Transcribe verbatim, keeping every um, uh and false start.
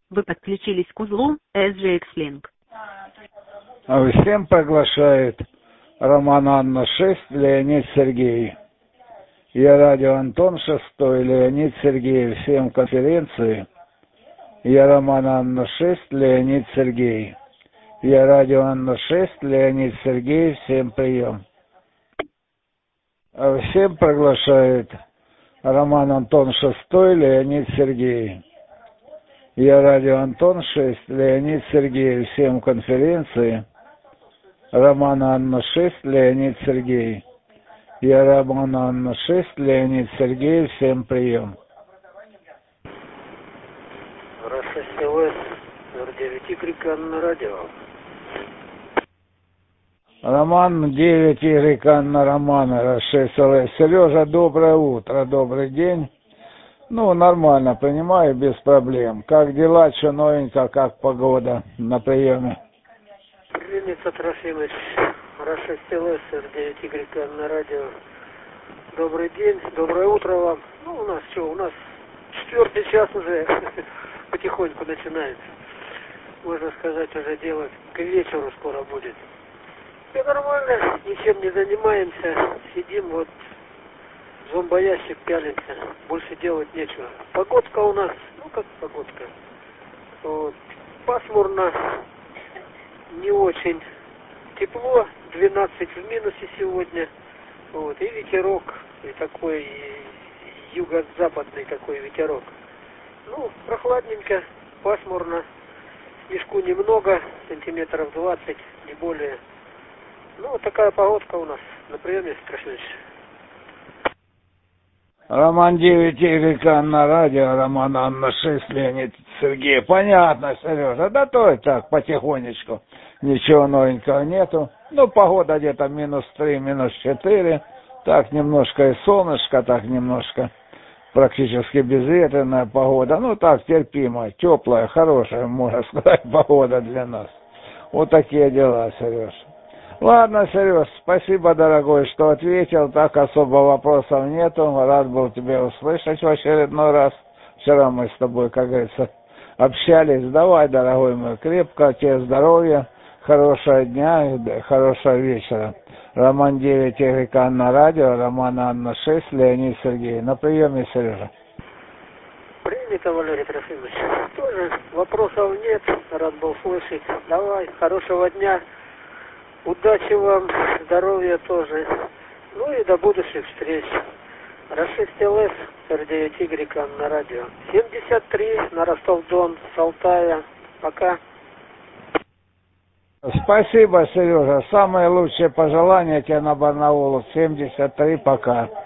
Вы подключились к узлу эс джи экс Link. Всем приглашает Роман Анна шесть, Леонид Сергей. Я радио Антон шестой, Леонид Сергей. Всем конференции. Я Роман Анна шесть, Леонид Сергей. Я радио Анна шесть, Леонид Сергей. Всем прием. Всем приглашает Роман Антон шестой, Леонид Сергей. Я радио Антон шесть, Леонид Сергей. Всем конференции. Роман Анна шесть, Леонид Сергей. Я Роман Анна шесть, Леонид Сергей. Всем прием. шесть эл эс, эр девять игрек, Анна радио. Роман девять игрек, Анна Романа, шесть эл эс. Сережа, доброе утро, добрый день. Ну, нормально, понимаю, без проблем. Как дела, что новенько, как погода на приеме? Ленится Трофимович, шесть эл эс, эр девять игрек, Анна радио. Добрый день, доброе утро вам. Ну, у нас что, у нас четвертый час уже потихоньку начинается. Можно сказать, уже дело к вечеру скоро будет. Все нормально, ничем не занимаемся, сидим вот, зомбоящик пялится, больше делать нечего. Погодка у нас, ну как погодка, вот, пасмурно, не очень тепло, двенадцать в минусе сегодня, вот, и ветерок, и такой и юго-западный такой ветерок. Ну, прохладненько, пасмурно, снежку немного, сантиметров двадцать, не более. Ну, вот такая погодка у нас на приеме, Страшнович. Роман девять игрек, Анна радио, Роман Анна шесть, Леонид Сергей. Понятно, Сережа, да то и так, потихонечку. Ничего новенького нету. Ну, погода где-то минус три, минус четыре. Так немножко и солнышко, так немножко практически безветренная погода. Ну, так, терпимая, теплая, хорошая, можно сказать, погода для нас. Вот такие дела, Сереж. Ладно, Сереж, спасибо, дорогой, что ответил. Так особо вопросов нету. Рад был тебя услышать в очередной раз. Вчера мы с тобой, как говорится, общались. Давай, дорогой мой, крепко, тебе здоровья, хорошего дня и хорошего вечера. Роман девять игрек на радио, Роман Анна шесть, Леонид Сергей. На приеме, Сережа. Принято, Валерий Трофимович. Тоже вопросов нет, рад был слышать. Давай, хорошего дня. Удачи вам, здоровья тоже. Ну и до будущих встреч. шесть эл эс, эр девять игрек на радио. семьдесят три на Ростов-Дон, с Алтая. Пока. Спасибо, Сережа. Самые лучшие пожелания тебе на Барнаулу. семьдесят три, пока.